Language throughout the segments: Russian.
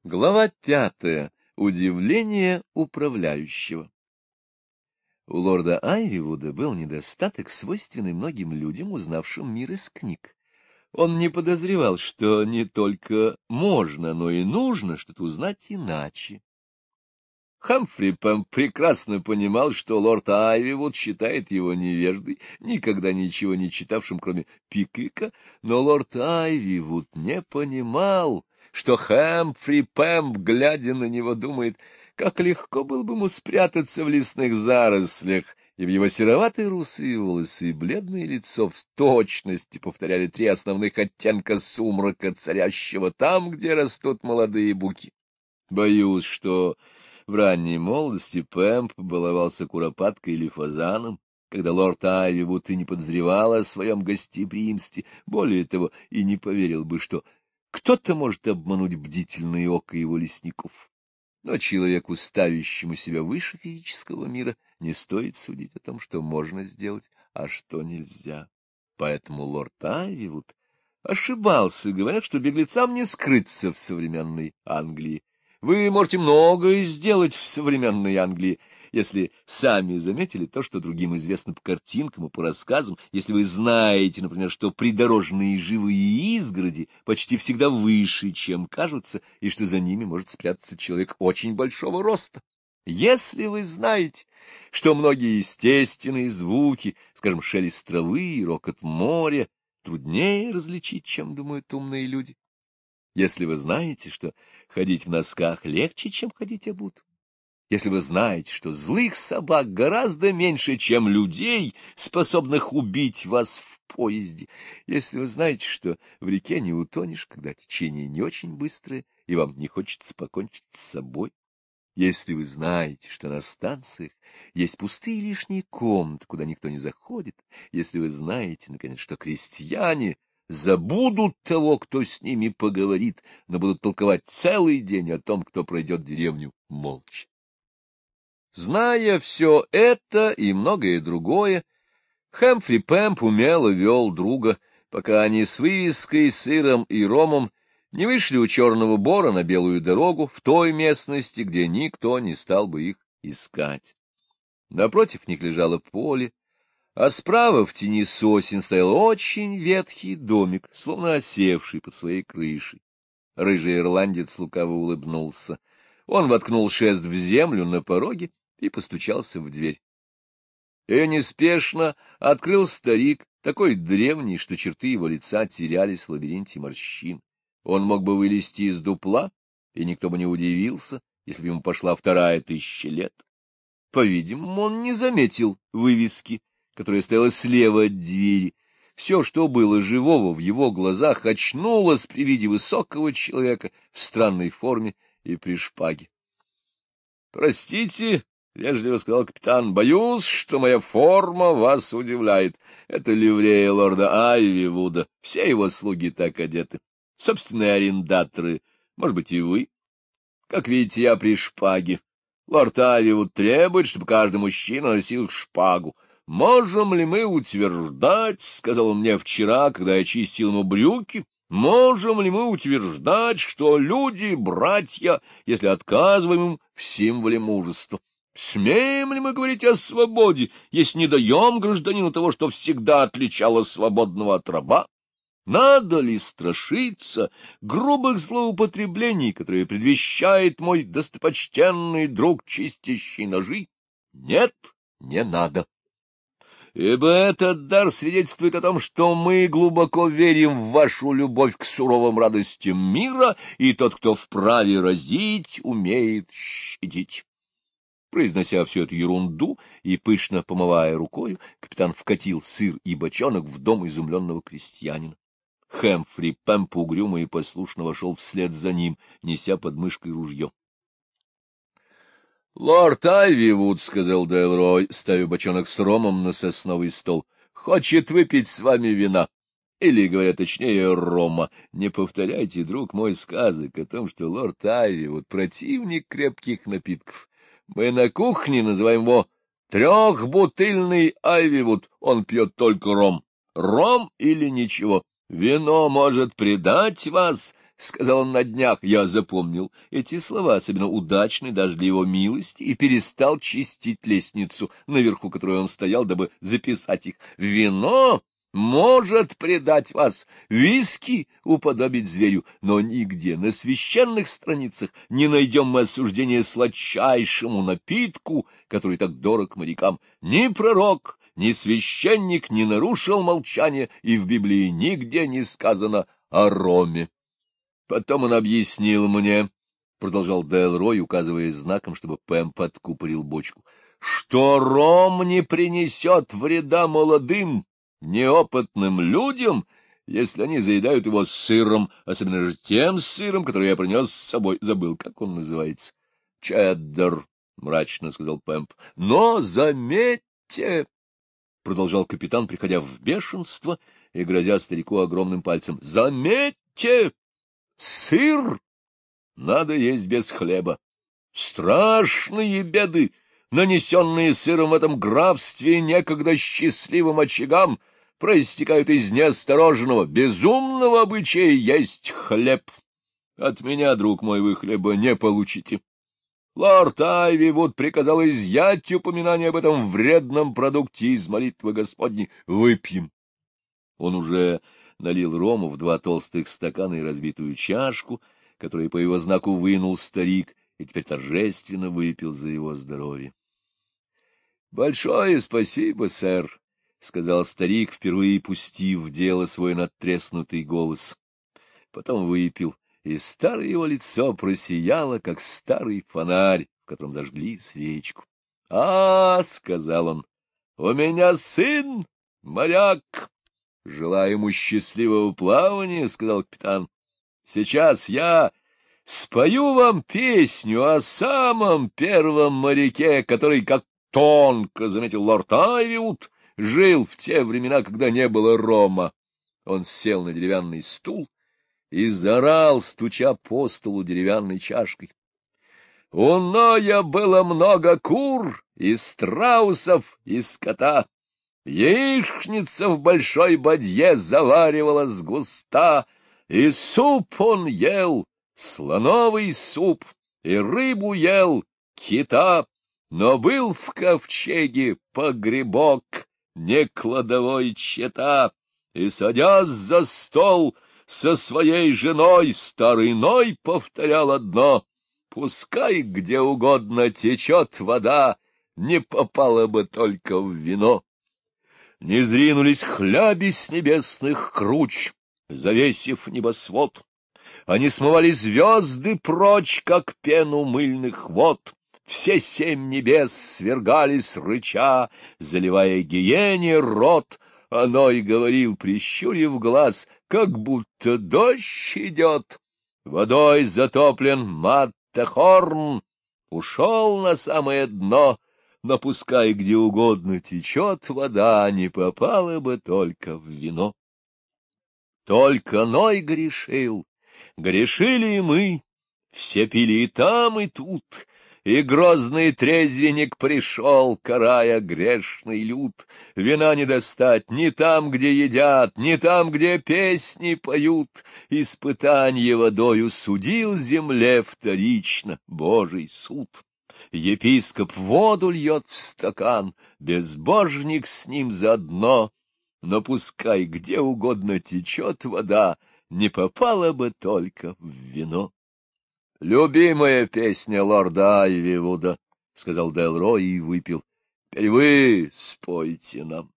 Глава 5. Удивление управляющего. У лорда Айвивуда был недостаток, свойственный многим людям, узнавшим мир из книг. Он не подозревал, что не только можно, но и нужно что-то узнать иначе. Хамфри Пэмп прекрасно понимал, что лорд Айвивуд считает его невеждой, никогда ничего не читавшим, кроме Пиквика, но лорд Айвивуд не понимал, что Хамфри Пэмп, глядя на него, думает, как легко было бы ему спрятаться в лесных зарослях, и в его сероватые русые волосы и бледное лицо в точности повторяли 3 основных оттенка сумрака, царящего там, где растут молодые буки. Боюсь, что в ранней молодости Пэмп баловался куропаткой или фазаном, когда лорд Айвивуд и не подозревал о своем гостеприимстве, более того, и не поверил бы, что кто-то может обмануть бдительное око его лесников. Но человеку, ставящему себя выше физического мира, не стоит судить о том, что можно сделать, а что нельзя. Поэтому лорд Айвивуд ошибался, говоря, что беглецам не скрыться в современной Англии. Вы можете многое сделать в современной Англии, если сами заметили то, что другим известно по картинкам и по рассказам, если вы знаете, например, что придорожные живые изгороди почти всегда выше, чем кажутся, и что за ними может спрятаться человек очень большого роста. Если вы знаете, что многие естественные звуки, скажем, шелест травы и рокот моря, труднее различить, чем думают умные люди. Если вы знаете, что ходить в носках легче, чем ходить обут. Если вы знаете, что злых собак гораздо меньше, чем людей, способных убить вас в поезде. Если вы знаете, что в реке не утонешь, когда течение не очень быстрое, и вам не хочется покончить с собой. Если вы знаете, что на станциях есть пустые лишние комнаты, куда никто не заходит. Если вы знаете, наконец, что крестьяне забудут того, кто с ними поговорит, но будут толковать целый день о том, кто пройдет деревню молча. Зная все это и многое другое, Хамфри Пэмп умело вел друга, пока они с вывеской, сыром и ромом не вышли у Черного Бора на Белую дорогу в той местности, где никто не стал бы их искать. Напротив них лежало поле, а справа в тени сосен стоял очень ветхий домик, словно осевший под своей крышей. Рыжий ирландец лукаво улыбнулся. Он воткнул шест в землю на пороге и постучался в дверь. Ее неспешно открыл старик, такой древний, что черты его лица терялись в лабиринте морщин. Он мог бы вылезти из дупла, и никто бы не удивился, если бы ему пошла 2000 лет. По-видимому, он не заметил вывески, которая стояла слева от двери. Все, что было живого в его глазах, очнулось при виде высокого человека в странной форме и при шпаге. — Простите, — вежливо сказал капитан, — боюсь, что моя форма вас удивляет. Это ливрея лорда Айвивуда, все его слуги так одеты. Собственные арендаторы, может быть, и вы. Как видите, я при шпаге. Лорд Айвивуд требует, чтобы каждый мужчина носил шпагу. «Можем ли мы утверждать, — сказал он мне вчера, когда я чистил ему брюки, — можем ли мы утверждать, что люди — братья, если отказываем им в символе мужества? Смеем ли мы говорить о свободе, если не даем гражданину того, что всегда отличало свободного от раба? Надо ли страшиться грубых злоупотреблений, которые предвещает мой достопочтенный друг, чистящий ножи? Нет, не надо. Ибо этот дар свидетельствует о том, что мы глубоко верим в вашу любовь к суровым радостям мира, и тот, кто вправе разить, умеет щадить». Произнося всю эту ерунду и пышно помывая рукою, капитан вкатил сыр и бочонок в дом изумленного крестьянина. Хамфри Пэмп угрюмо и послушно вошел вслед за ним, неся под мышкой ружье. — Лорд Айвивуд, — сказал Делрой, ставя бочонок с ромом на сосновый стол, — хочет выпить с вами вина. Или, говоря точнее, рома. Не повторяйте, друг мой, сказок о том, что лорд Айвивуд — противник крепких напитков. Мы на кухне называем его трехбутыльный Айвивуд. Он пьет только ром. Ром или ничего. Вино может предать вас, — сказал он на днях. Я запомнил эти слова, особенно удачны даже для его милости, и перестал чистить лестницу, наверху которой он стоял, дабы записать их. Вино может предать вас, виски уподобить зверю, но нигде на священных страницах не найдем мы осуждения сладчайшему напитку, который так дорог морякам. Ни пророк, ни священник не нарушил молчания, и в Библии нигде не сказано о роме. Потом он объяснил мне, — продолжал Делрой, указывая знаком, чтобы Пэм подкупорил бочку, — что ром не принесет вреда молодым, неопытным людям, если они заедают его сыром, особенно же тем сыром, который я принес с собой. Забыл, как он называется. — Чеддер, — мрачно сказал Пэмп. — Но заметьте, — продолжал капитан, приходя в бешенство и грозя старику огромным пальцем, — заметьте, сыр надо есть без хлеба. Страшные беды, нанесенные сыром в этом графстве некогда счастливым очагам, проистекают из неосторожного, безумного обычая есть хлеб. От меня, друг мой, вы хлеба не получите. Лорд Айвивуд приказал изъять упоминание об этом вредном продукте из молитвы Господней. Выпьем. Он уже налил рому в 2 толстых стакана и разбитую чашку, которую по его знаку вынул старик, и теперь торжественно выпил за его здоровье. — Большое спасибо, сэр, — сказал старик, впервые пустив в дело свой надтреснутый голос. Потом выпил, и старое его лицо просияло, как старый фонарь, в котором зажгли свечку. — сказал он, — у меня сын, моряк. — Желаю ему счастливого плавания, — сказал капитан. — Сейчас я спою вам песню о самом первом моряке, который, как тонко заметил лорд Айвиуд, жил в те времена, когда не было рома. Он сел на деревянный стул и заорал, стуча по столу деревянной чашкой. У Ноя было много кур и страусов и скота. Яичница в большой бадье заваривалась густа, и суп он ел, слоновый суп, и рыбу ел, кита, но был в ковчеге погребок, не кладовой чета, и, садясь за стол со своей женой, старый Ной повторял одно: пускай где угодно течет вода, не попало бы только в вино. Не зринулись хляби с небесных круч, завесив небосвод. Они смывали звезды прочь, как пену мыльных вод. Все 7 небес свергались рыча, заливая гиене рот. Оно и говорил, прищурив глаз, как будто дождь идет. Водой затоплен Маттехорн, ушел на самое дно. Но пускай где угодно течет вода, не попала бы только в вино. Только Ной грешил, грешили и мы, все пили и там, и тут, и грозный трезвенник пришел, карая грешный люд. Вина не достать ни там, где едят, ни там, где песни поют. Испытанье водою судил земле вторично Божий суд. Епископ воду льет в стакан, безбожник с ним заодно, но пускай где угодно течет вода, не попала бы только в вино. — Любимая песня лорда Айвивуда, — сказал Делрой и выпил. — Теперь вы спойте нам.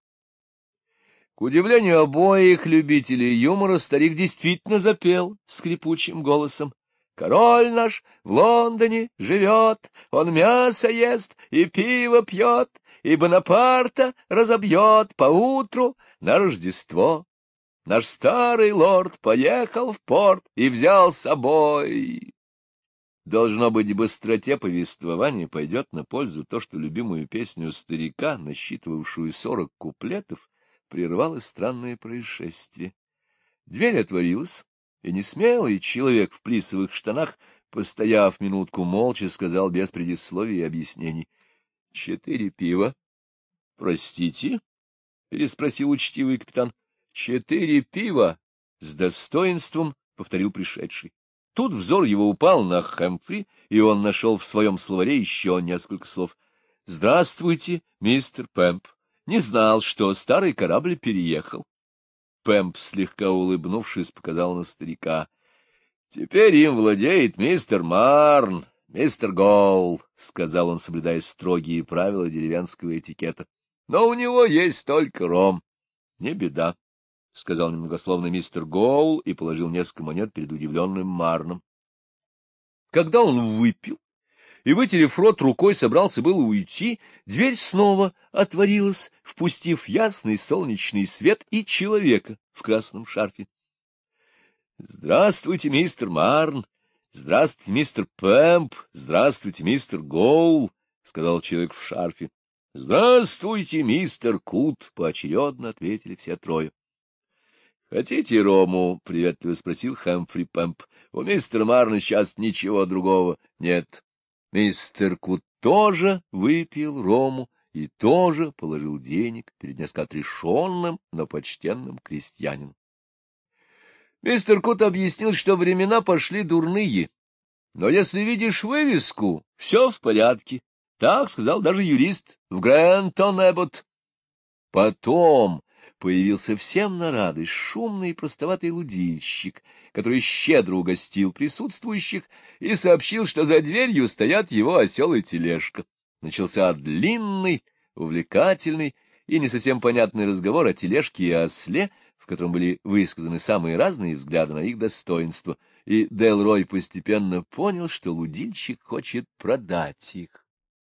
К удивлению обоих любителей юмора, старик действительно запел скрипучим голосом. Король наш в Лондоне живет, он мясо ест и пиво пьет, и Бонапарта разобьет поутру на Рождество. Наш старый лорд поехал в порт и взял с собой. Должно быть, быстроте повествования пойдет на пользу то, что любимую песню старика, насчитывавшую 40 куплетов, прервало странное происшествие. Дверь отворилась, и несмелый человек в плисовых штанах, постояв минутку молча, сказал без предисловий и объяснений: — 4 пива. — Простите? — переспросил учтивый капитан. — 4 пива, — с достоинством повторил пришедший. Тут взор его упал на Хэмфри, и он нашел в своем словаре еще несколько слов. — Здравствуйте, мистер Пэмп. Не знал, что старый корабль переехал. Пэмп, слегка улыбнувшись, показал на старика. — Теперь им владеет мистер Марн, мистер Гоул, — сказал он, соблюдая строгие правила деревенского этикета. — Но у него есть только ром. — Не беда, — сказал немногословно мистер Гоул и положил несколько монет перед удивленным Марном. Когда он выпил и, вытерев рот рукой, собрался было уйти, дверь снова отворилась, впустив ясный солнечный свет и человека в красном шарфе. — Здравствуйте, мистер Марн! Здравствуйте, мистер Пэмп! Здравствуйте, мистер Гоул! — сказал человек в шарфе. — Здравствуйте, мистер Кут! — поочередно ответили все трое. — Хотите рому? — приветливо спросил Хэмфри Пэмп. — У мистера Марна сейчас ничего другого нет. Мистер Кут тоже выпил рому и тоже положил денег перед несколько отрешенным, но почтенным крестьянином. Мистер Кут объяснил, что времена пошли дурные, но если видишь вывеску, все в порядке. Так сказал даже юрист в Грентон-Эббот. Потом появился всем на радость шумный и простоватый лудильщик, который щедро угостил присутствующих и сообщил, что за дверью стоят его осел и тележка. Начался длинный, увлекательный и не совсем понятный разговор о тележке и осле, в котором были высказаны самые разные взгляды на их достоинство, и Делрой постепенно понял, что лудильщик хочет продать их.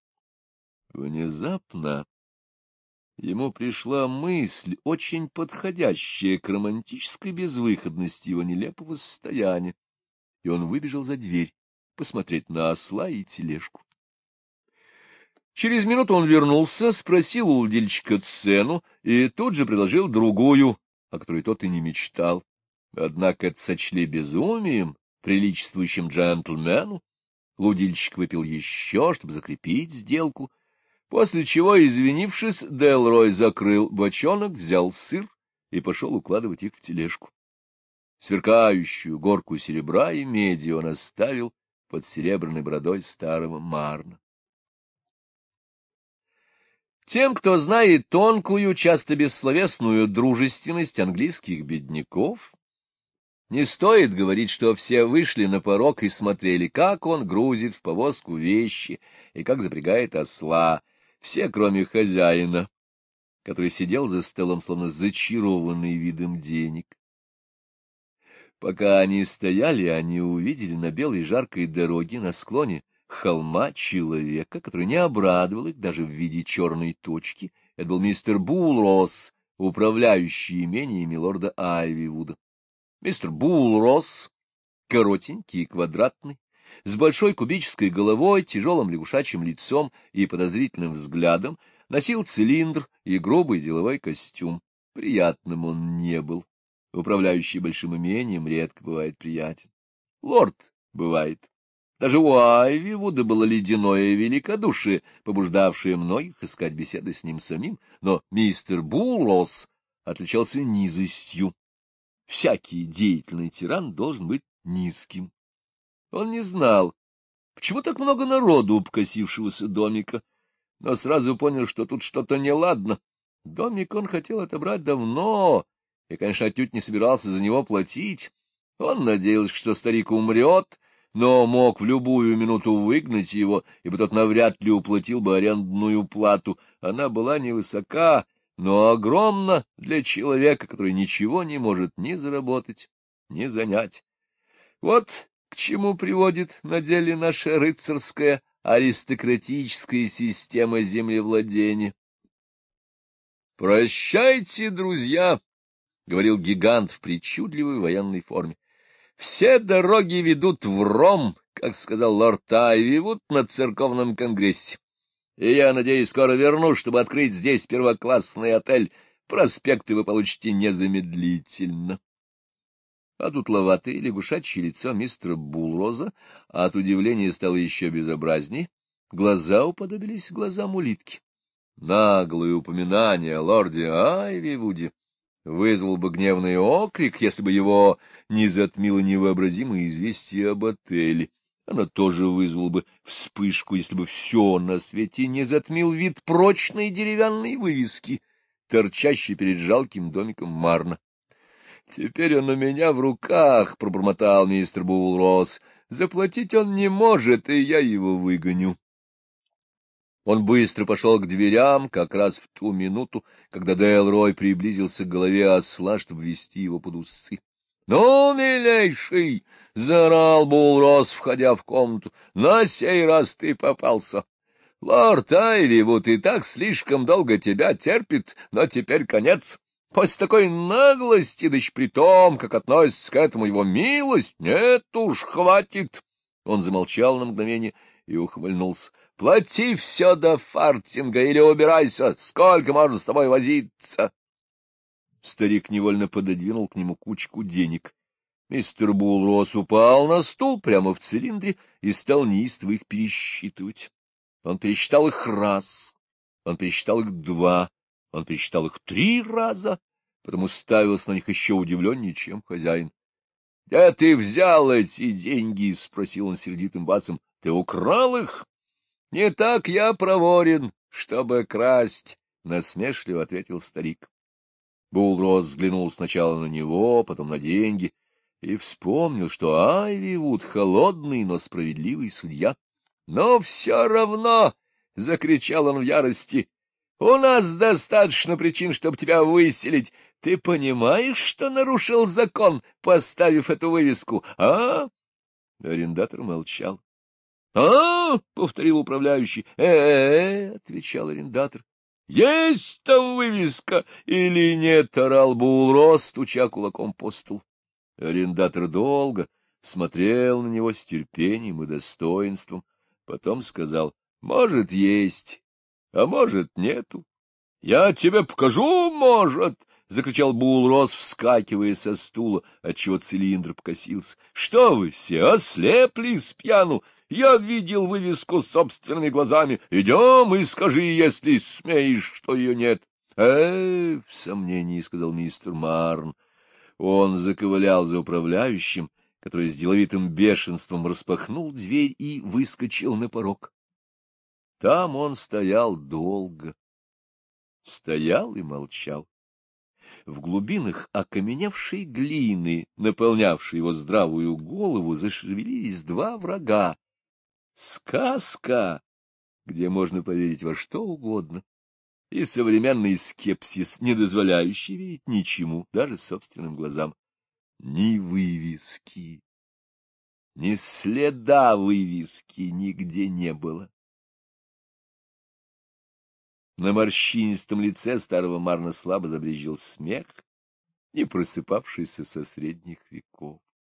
Внезапно ему пришла мысль, очень подходящая к романтической безвыходности его нелепого состояния, и он выбежал за дверь посмотреть на осла и тележку. Через минуту он вернулся, спросил у лудильщика цену и тут же предложил другую, о которой тот и не мечтал. Однако это сочли безумием, приличествующим джентльмену. Лудильщик выпил еще, чтобы закрепить сделку, после чего, извинившись, Делрой закрыл бочонок, взял сыр и пошел укладывать их в тележку. Сверкающую горку серебра и меди он оставил под серебряной бородой старого Марна. Тем, кто знает тонкую, часто бессловесную дружественность английских бедняков, не стоит говорить, что все вышли на порог и смотрели, как он грузит в повозку вещи и как запрягает осла, все, кроме хозяина, который сидел за столом, словно зачарованный видом денег. Пока они стояли, они увидели на белой жаркой дороге на склоне холма человека, который не обрадовал их даже в виде черной точки. Это был мистер Булрос, управляющий имениями лорда Айвивуда. Мистер Булрос, коротенький и квадратный, с большой кубической головой, тяжелым лягушачьим лицом и подозрительным взглядом, носил цилиндр и грубый деловой костюм. Приятным он не был. Управляющий большим имением редко бывает приятен. Лорд бывает. Даже у Айвивуда было ледяное великодушие, побуждавшее многих искать беседы с ним самим, но мистер Булрос отличался низостью. Всякий деятельный тиран должен быть низким. Он не знал, почему так много народу у покосившегося домика, но сразу понял, что тут что-то неладно. Домик он хотел отобрать давно, и, конечно, отнюдь не собирался за него платить. Он надеялся, что старик умрет, но мог в любую минуту выгнать его, ибо тот навряд ли уплатил бы арендную плату. Она была невысока, но огромна для человека, который ничего не может ни заработать, ни занять. Вот к чему приводит на деле наша рыцарская аристократическая система землевладения. «Прощайте, друзья!» — говорил гигант в причудливой военной форме. «Все дороги ведут в Ром, как сказал лорд Айвивуд на церковном конгрессе. И я, надеюсь, скоро вернусь, чтобы открыть здесь первоклассный отель. Проспекты вы получите незамедлительно». А дутловатое лягушачье лицо мистера Булроза от удивления стало еще безобразней. Глаза уподобились глазам улитки. Наглое упоминание о лорде Айвивуде вызвал бы гневный окрик, если бы его не затмило невообразимое известие об отеле. Она тоже вызвала бы вспышку, если бы все на свете не затмил вид прочной деревянной вывески, торчащей перед жалким домиком Марна. — Теперь он у меня в руках, — пробормотал мистер Булрос. — Заплатить он не может, и я его выгоню. Он быстро пошел к дверям, как раз в ту минуту, когда Делрой приблизился к голове осла, чтобы вести его под усы. — Ну, милейший! — заорал Булрос, входя в комнату. — На сей раз ты попался. Лорд Айвивуд и так слишком долго тебя терпит, но теперь конец. После такой наглости, да еще при том, как относится к этому его милость, нет уж, хватит. Он замолчал на мгновение и ухмыльнулся. — Плати все до фартинга или убирайся, сколько можно с тобой возиться. Старик невольно пододвинул к нему кучку денег. Мистер Булрос упал на стул прямо в цилиндре и стал неистово их пересчитывать. Он пересчитал их раз, он пересчитал их два, он пересчитал их 3 раза, потом уставился на них еще удивленнее, чем хозяин. — Где ты взял эти деньги? — спросил он сердитым басом. — Ты украл их? — Не так я проворен, чтобы красть, — насмешливо ответил старик. Булрос взглянул сначала на него, потом на деньги и вспомнил, что Айвивуд — холодный, но справедливый судья. — Но все равно, — закричал он в ярости, — у нас достаточно причин, чтобы тебя выселить. Ты понимаешь, что нарушил закон, поставив эту вывеску, а? Арендатор молчал. — повторил управляющий. Отвечал арендатор. — Есть там вывеска или нет? — орал Булрос, стуча кулаком по столу. Арендатор долго смотрел на него с терпением и достоинством, потом сказал: — Может, есть, а может, нету. — Я тебе покажу, может! — закричал Булрос, вскакивая со стула, отчего цилиндр покосился. — Что вы все, ослепли с пьяну? Я видел вывеску собственными глазами. Идем и скажи, если смеешь, что ее нет. — в сомнении, — сказал мистер Марн. Он заковылял за управляющим, который с деловитым бешенством распахнул дверь и выскочил на порог. Там он стоял долго. Стоял и молчал. В глубинах окаменевшей глины, наполнявшей его здравую голову, зашевелились 2 врага. Сказка, где можно поверить во что угодно, и современный скепсис, не дозволяющий верить ничему, даже собственным глазам. Ни вывески, ни следа вывески нигде не было. На морщинистом лице старого Марна слабо забрезжил смех, не просыпавшийся со средних веков.